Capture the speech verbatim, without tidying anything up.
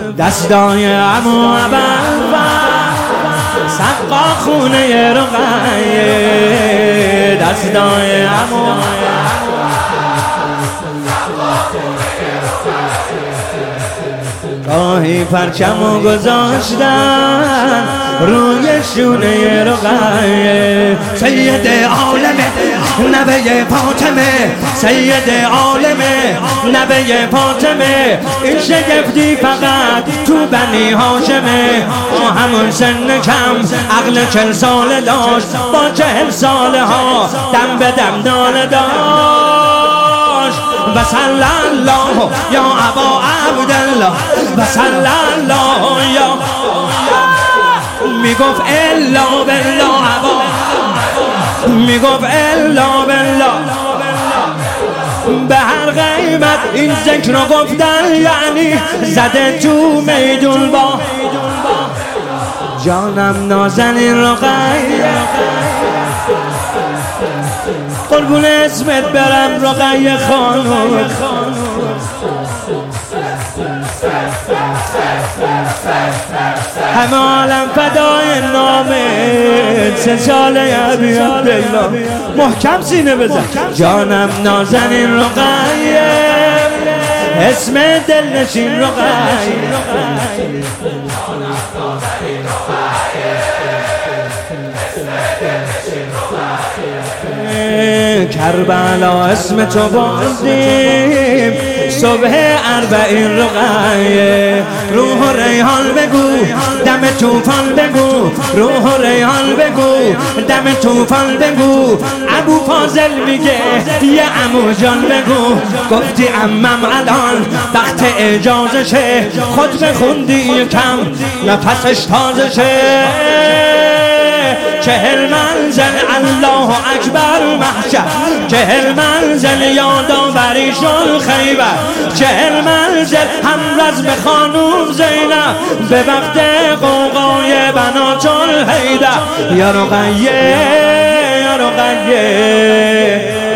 دستای عمو ابوالفضل سقا خونه رقیه دستای عمو گاهی پرچمو گذاشتن روی شونه رقیه سید عالمه نبی فاطمه سید عالمه نبی فاطمه این شگفتی فقط تو بنی هاشمه با همون سن کم عقل چل ساله داشت با چهل ساله ها دم به دم ناله داشت و صلی الله یا ابا عبدالله و صلی الله یا میگفت الا بالله ابا میگفت الا بالله به هر قیمت این ذکر رو گفتن یعنی زده تو میدون با جانم نازنین رقیه قربون اسمت برم رقیه خانم همه عالم فدای نامت سه ساله عبی عبدالله محکم سینه بزن جانم نازنین رقیه اسم دلنشین رقیه کربلا اسم تو بردیم صبح اربعین رقیه روح و ریحان بگو دم توفان بگو روح و ریحان بگو دم توفان بگو ابو فاضل میگه یه عمو جان بگو گفتی عمم الان وقت اجازشه خود بخوندی کم نفسش تازه شه چهل منزل الله اکبر محشر چهل منزل یادآوری شد خیبر چهل منزل هم رزم خانوم زینب به وقت قوقای بنات الحیدر یا رقیه یا رقیه